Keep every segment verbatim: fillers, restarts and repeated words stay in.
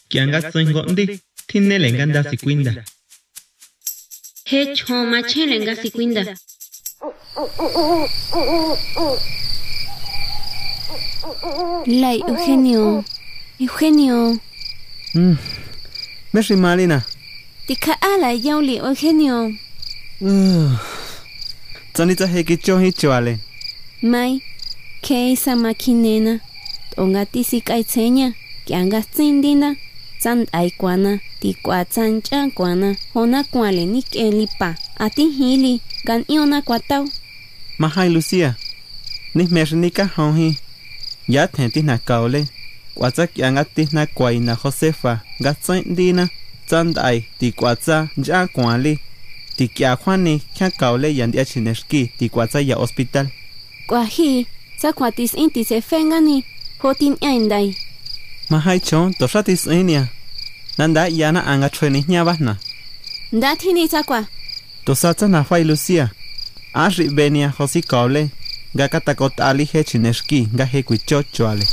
kianga tsengondi tinele nganda sikwinda. He choma chele nga sikwinda. Lai Eugenio. Eugenio. Mm. Mesri malina. Tika ala yauli Eugenio. Uh. Tsanita hekicho hichoale. Mai. Ke isa makinena. Ongati sikaitsenya. Kianga tsindina. San aikwana. Tikwa tsancha kwana. Hona kwale nikelipa. Ati hili. Gan iona kwatau. Mahai Lucia. Ni mernika honhi. Ya tenti na kaole. Kwatsa kiangati na kwai na Josefa. Gatsindina. Tsandai ti kwatsa ja kwali. Ti kia kwani kia kaole yandi achineski ti kwatsa ya hospital. Kwa hi. Sa kwatis inti se fengani. Hotin aindai. Mahai chon toshatis inia. Nanda yana anga treni nyabahna. Ndati ni takwa. Tosatsa na fai Lucia. Ashri benia hosi kaole. Gakatakot ali hechineski ga hekuichochoale.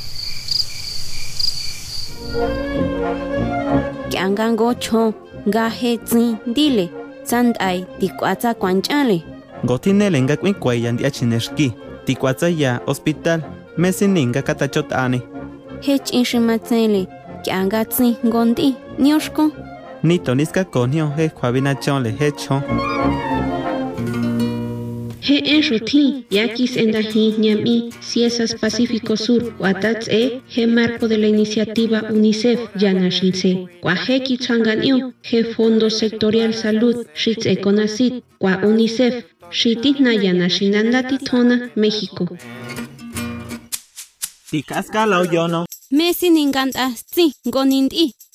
Kiangango cho ga hetsi dile. Sandai tikwatsa kwanchale. Gotinele nga kwinkwai yandi achineski. Tikwatsa ya hospital. Mesininga katachot ani. Hech inshimatsele. Kiangatsi gondi. Nyoshko. Nito niska konio he kwabina chonle he chon. He en ruti, yakis en dahi ñami, Ciesas Pacífico Sur, Watats e, he marco de la iniciativa UNICEF, Yanashinse, Kwaheki Changanio, he Fondo Sectorial Salud, Shitz Econacit, Kwa UNICEF, Shitina Yanashinandati Tona, México. Tikasca la oyono. Messi ninganta, si, gonindi.